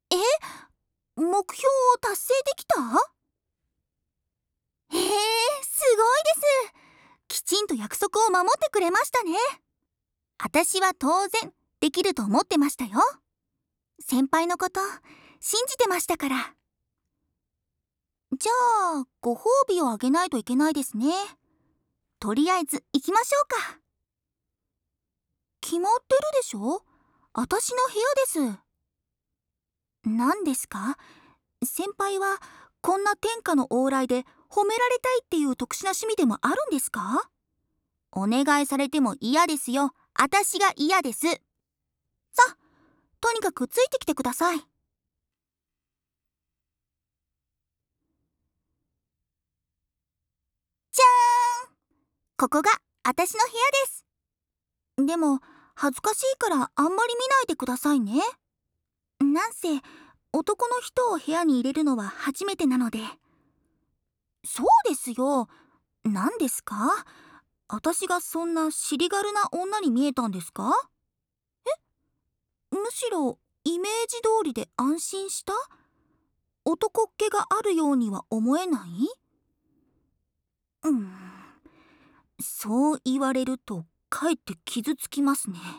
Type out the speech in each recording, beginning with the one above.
え、目標を達成できた？すごいです。きちんと約束を守ってくれましたね。私は当然できると思ってましたよ。先輩のこと信じてましたから。じゃあご褒美をあげないといけないですね。とりあえず行きましょうか。決まってるでしょ？私の部屋です。何ですか？先輩はこんな天下の往来で褒められたいっていう特殊な趣味でもあるんですか？お願いされても嫌ですよ。私が嫌です。さあ、とにかくついてきてください。じゃーん！ここが私の部屋です。でも恥ずかしいからあんまり見ないでくださいね。なんせ男の人を部屋に入れるのは初めてなので。そうですよ。何ですか？私がそんな尻軽な女に見えたんですか？むしろイメージ通りで安心した？男っ気があるようには思えない？そう言われるとかえって傷つきますね。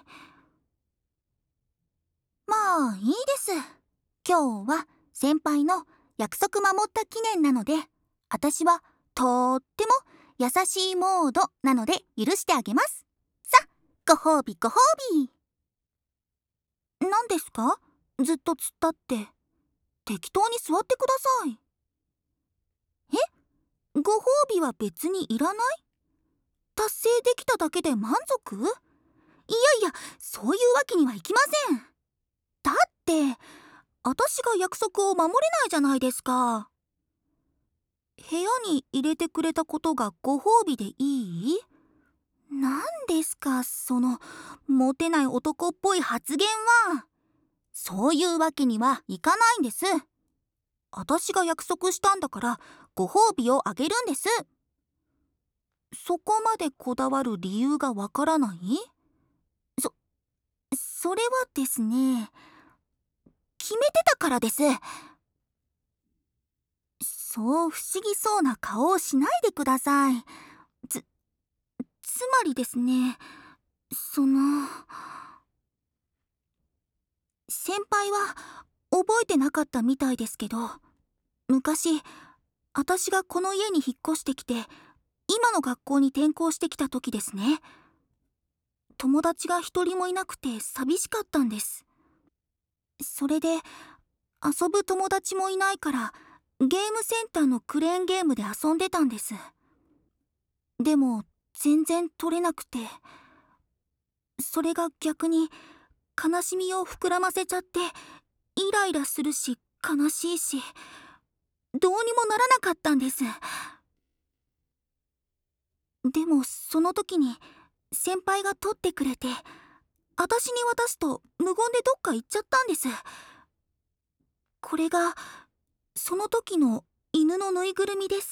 まあいいです。今日は先輩の約束守った記念なので、私はとっても優しいモードなので許してあげます。さあ、ご褒美ご褒美。何ですか？ずっと突っ立って。適当に座ってください。ご褒美は別にいらない？達成できただけで満足？いやいや、そういうわけにはいきません。だって私が約束を守れないじゃないですか。部屋に入れてくれたことがご褒美でいい？何ですかそのモテない男っぽい発言は。そういうわけにはいかないんです。私が約束したんだからご褒美をあげるんです。そこまでこだわる理由がわからない？それはですね、決めてたからです。そう不思議そうな顔をしないでください。つまりですね、先輩は覚えてなかったみたいですけど、昔私がこの家に引っ越してきて今の学校に転校してきた時ですね、友達が一人もいなくて寂しかったんです。それで遊ぶ友達もいないからゲームセンターのクレーンゲームで遊んでたんです。でも全然取れなくて、それが逆に悲しみを膨らませちゃって、イライラするし悲しいし、どうにもならなかったんです。でもその時に先輩が取ってくれて、私に渡すと無言でどっか行っちゃったんです。これがその時の犬のぬいぐるみです。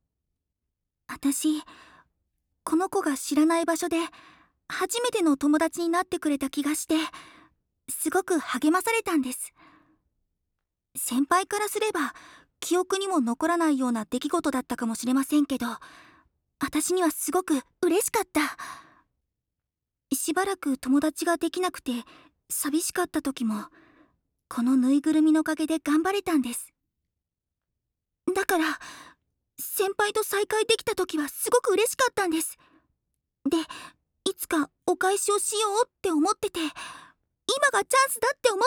私、この子が知らない場所で初めての友達になってくれた気がして、すごく励まされたんです。先輩からすれば記憶にも残らないような出来事だったかもしれませんけど、私にはすごく嬉しかった。しばらく友達ができなくて寂しかった時も、このぬいぐるみのおかげで頑張れたんです。だから先輩と再会できた時はすごく嬉しかったんです。で、いつかお返しをしようって思ってて、今がチャンスだって思って。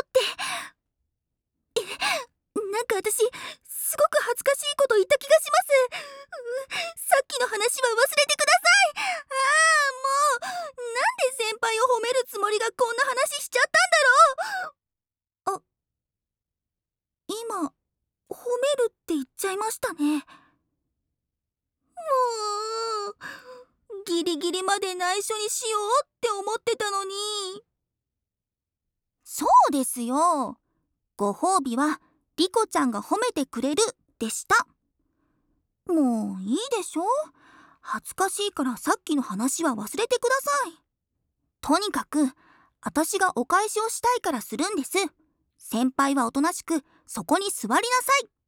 なんか私すごく恥ずかしいこと言った気がします。さっきの話は忘れてください。もうなんで先輩を褒めるつもりがこんな話しちゃったんだろう。今褒めるって言っちゃいましたね。もうギリギリまで内緒にしようって思ってたのに。そうですよ。ご褒美はリコちゃんが褒めてくれるでした。もういいでしょ。恥ずかしいからさっきの話は忘れてください。とにかく私がお返しをしたいからするんです。 先輩はおとなしくそこに座りなさい